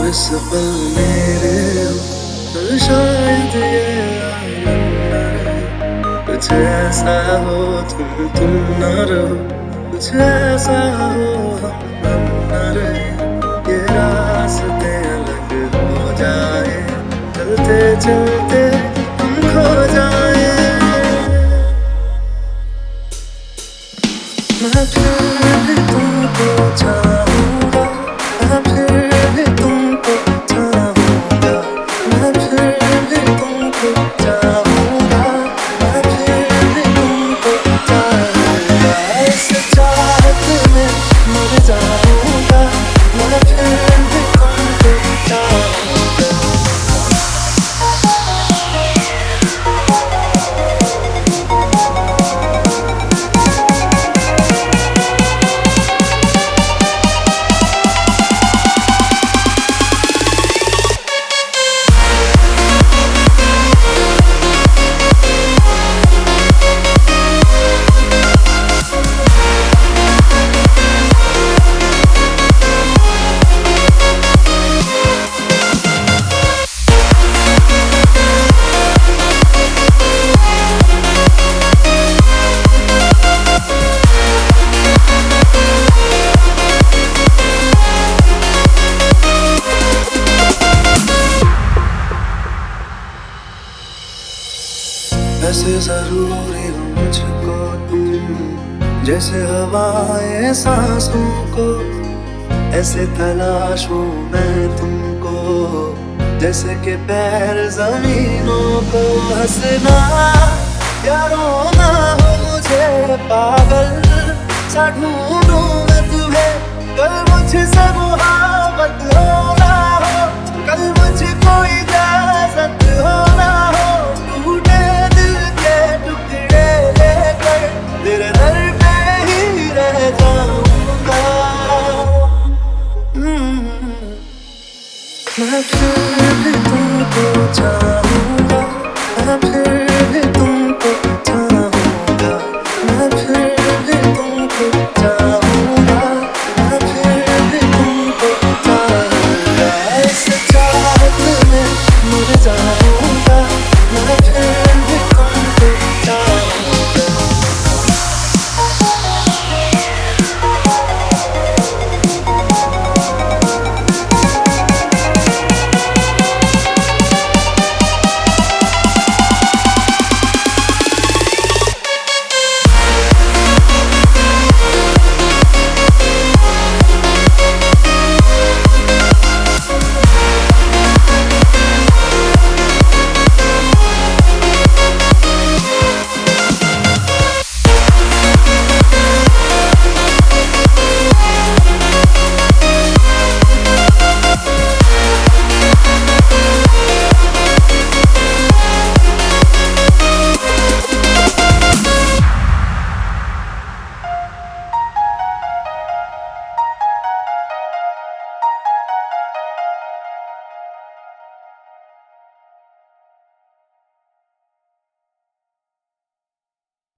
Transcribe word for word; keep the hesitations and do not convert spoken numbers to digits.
इस पल मेरे हो, कल शायद ये आलम न रहे। कुछ ऐसा हो तुम तुम न रहो, कुछ ऐसा हो हम हम न रहे। ये रास्ते अलग हो जाए, चलते चलते हम खो जाए। मैं फिर भी तुमको चाहूँगा, मैं फिर भी तुमको चाहूँगा, मैं फिर भी तुमको चाहूँगा, मैं फिर भी तुमको चाहूँगा। इस चाहत में मर जाऊँगा, मैं फिर भी तुमको चाहूँगा। ऐसे जरूरी हो मुझको तुम, जैसे हवाएं सांसों को। ऐसे तलाशूं मैं तुमको, जैसे कि पैर जमीनों को। हंसना या रोना हो मुझे पागल सा ढूंढूं मैं तुम्हें। कल मुझसे मुहाबत होना हो, कल मुझको इजाजत होना हो। टूटे दिल के टुकड़े लेकर तेरे दर पे ही रह जाऊंगा। मैं फिर भी तुमको चाहूँगा, मैं फिर